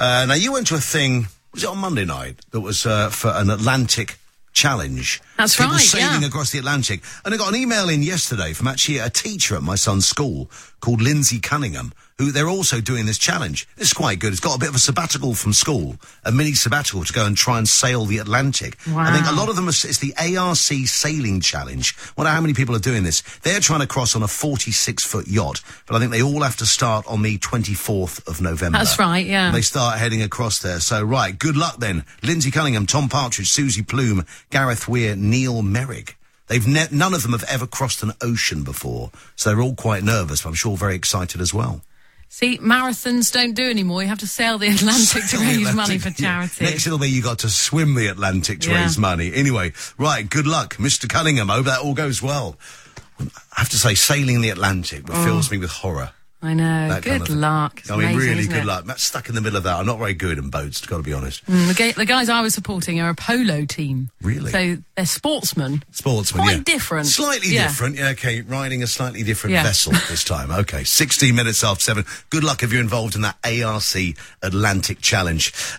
Now, you went to a thing, was it on Monday night, that was for an Atlantic challenge. That's People right, sailing across the Atlantic. And I got an email in yesterday from actually a teacher at my son's school called Lindsay Cunningham, who they're also doing this challenge. This is quite good. It's got a bit of a sabbatical from school, a mini sabbatical to go and try and sail the Atlantic. Wow. I think a lot of them, it's the ARC Sailing Challenge. I wonder how many people are doing this. They're trying to cross on a 46-foot yacht, but I think they all have to start on the 24th of November. That's right, yeah. And they start heading across there. So, right, good luck then. Lindsay Cunningham, Tom Partridge, Susie Plume, Gareth Weir, Neil Merrick. None of them have ever crossed an ocean before, so they're all quite nervous, but I'm sure very excited as well. See, marathons don't do anymore. You have to sail the Atlantic to raise money for charity. Next it'll be you got to swim the Atlantic to raise money. Anyway, right, good luck, Mr. Cunningham. I hope that all goes well. I have to say, sailing the Atlantic fills me with horror. I know. That Good luck. It's amazing, really isn't good it? luck. Matt's stuck in the middle of that. I'm not very good in boats, got to be honest. The guys I was supporting are a polo team. Really? So they're sportsmen. Sportsmen, Quite different. Slightly different, yeah, okay. Riding a slightly different vessel this time. Okay, 16 minutes after 7. Good luck if you're involved in that ARC Atlantic Challenge.